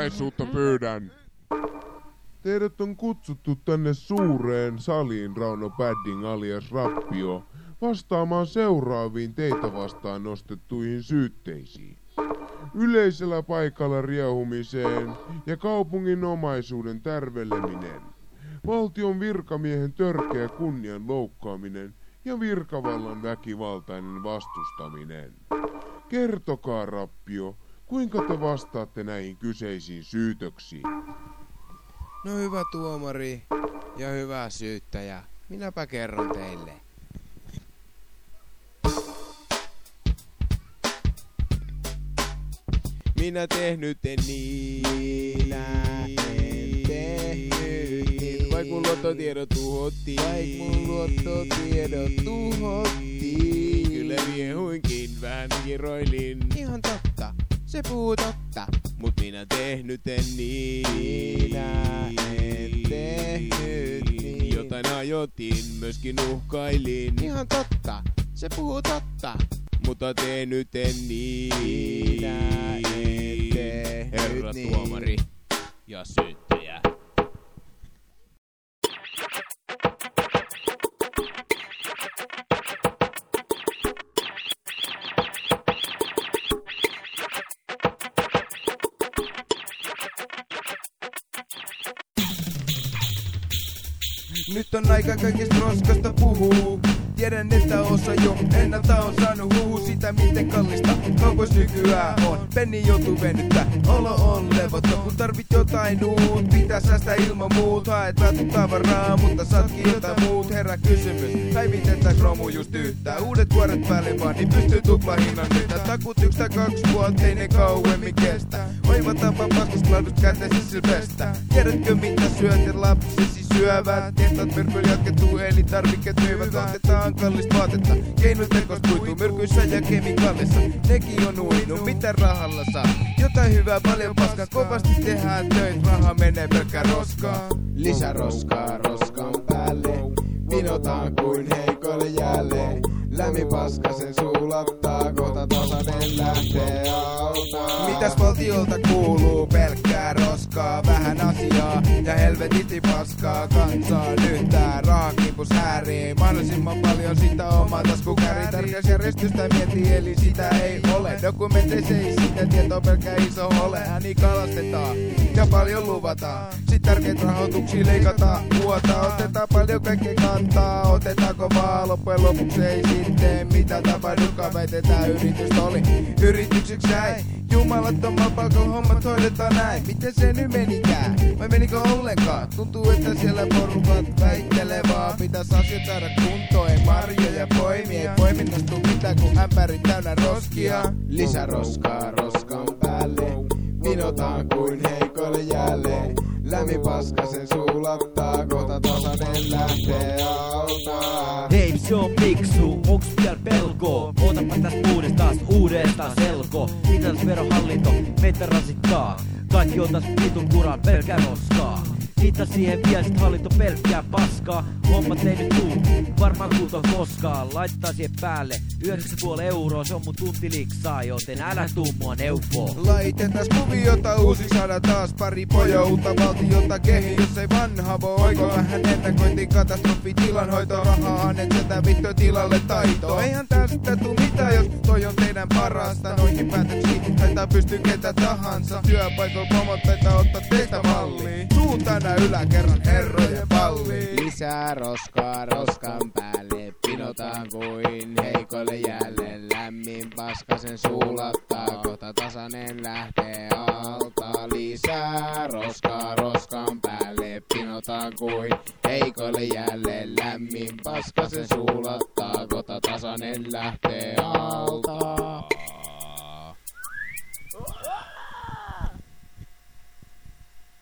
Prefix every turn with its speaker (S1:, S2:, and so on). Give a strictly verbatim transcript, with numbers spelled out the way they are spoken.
S1: Hiljaisuutta pyydän.
S2: Teidät on kutsuttu tänne suureen saliin, Rauno Padding alias Rappio, vastaamaan seuraaviin teitä vastaan nostettuihin syytteisiin. Yleisellä paikalla riehumiseen ja kaupungin omaisuuden tärveleminen. Valtion virkamiehen törkeä kunnian loukkaaminen ja virkavallan väkivaltainen vastustaminen. Kertokaa, Rappio, kuinka te vastaatte näihin kyseisiin syytöksiin?
S3: No hyvä tuomari ja hyvä syyttäjä, minäpä kerron teille. Minä tehnyt en niin, minä en tehnyt niin, vaik mun luottotiedot tuhottiin, vaik mun luottotiedot tuhottiin. Kyllä riehuinkin, vähän kiroilin. Ihan totta, se puhuu totta, mut minä tehnyt en niin, minä en tehnyt niin. Jotain ajotin, myöskin uhkailin. Ihan totta, se puhuu totta, mutta tehnyt en niin, minä en tehnyt. Herra niin. Tuomari ja syyttäjä.
S4: Nyt on aika kaikesta roskasta puhuu. Tiedän, että osa jo ennalta on saanut huhu sitä, miten kallista kaupois nykyään on. Penni joutuu venyttää, olo on levoton, kun tarvit jotain uut. Pitää säästää ilman muut, haet laatut tavaraa, mutta saatkin jotain muut. Herää kysymys, päivitetäis romu just yhtään. Uudet vuoret päälle vaan, niin pystyy tuplahinnan nyt. Takut yks tai kaks vuotta, ei ne kauemmin kestä. Oiva tapa paskasta laadut käteesi silvestä. Tiedätkö mitä syöt ja lapsesi syövät? Tehtaat myrkyllä jatkettuu, elintarvikkeet myyvät. Otetaan kallista vaatetta, keinotekos puituu myrkyissä ja kemikaalissa. Nekin on uinut, mitä rahalla saa? Jotain hyvää, paljon paskaa, kovasti tehdään töitä, raha menee pelkkää roskaa.
S3: Lisää roskaa roskan päälle, vinotaan kuin heikoille jälleen. Lämmin paska sen suulattaa, kohta tasainen lähtee alta.
S4: Mitäs valtiolta kuuluu? Pelkkää roskaa, vähän asiaa ja helvetisti paskaa kansaa. Nyt tää rahakipus häärii, mahdollisimman paljon sitä omaa taskukäri. Tärkeäs järjestystä mieti, eli sitä ei ole. Dokumenteissa ei sitä tietoa, pelkkää iso hole. Ääni kalastetaan ja paljon luvataan. Sit tärkeät rahoituksia leikataan, vuotaa. Otetaan paljon kaikkea kantaa, otetaanko vaan loppujen lopuksi ei sitten mitä tapahdukaan, väitetään yritys oli yritykseksi jäi. Jumalattomalla palkalla hommat hoidetaan näin. Miten se nyt menikään? Vai menikö ollenkaan? Tuntuu, että siellä porukat väittelee vaan. Pitäis asiat saada kuntoon, ei marjoja poimi. Ei poiminnasta tuu mitään, kun ämpäri täynnä roskia.
S3: Lisää roskaa roskan päälle, vinotaan kuin heikoille jälleen. Lämmin paska sen suulattaa, kohta tasainen lähtee alta.
S5: Hei, se on piksu, onks vielä pelkoa? Otapa täs uudestaan, uudestaan selko. Mitä täs verohallinto meitä rasittaa? Kaikki otas vitun kuran pelkkää roskaa. Mitä siihen vielä sit hallinto pelkkää paskaa? Hommat ei nyt tuu, varmaan kulta koskaan. Laittaa siihen päälle yhdeksän puoli euroa, se on mun tunti liksaa, joten älä tuu mua neuvoo.
S4: Laitetas kuviota uusi saada taas pari pojo uutta valtiota kehi, jos ei vanha voi oiko. Vähän ennakointiin katastrofi tilanhoito, rahaa annetaan vittu tilalle taitoa. Eihän tästä tuu mitään, jos toi on teidän parasta. Noihin päätöksiin taitaa pystyy ketä tahansa. Työpaikoilla pomot taitaa ottaa teistä malliin. Suutana yläkerran herrojen palliin.
S3: Lisää roskaa roskan päälle, pinotaan kuin heikoille jälleen. Lämmin paska sen suulattaa, kohta tasainen lähtee alta. Lisää roskaa roskan päälle, pinotaan kuin heikoille jälleen. Lämmin paska sen suulattaa, kohta tasainen lähtee alta.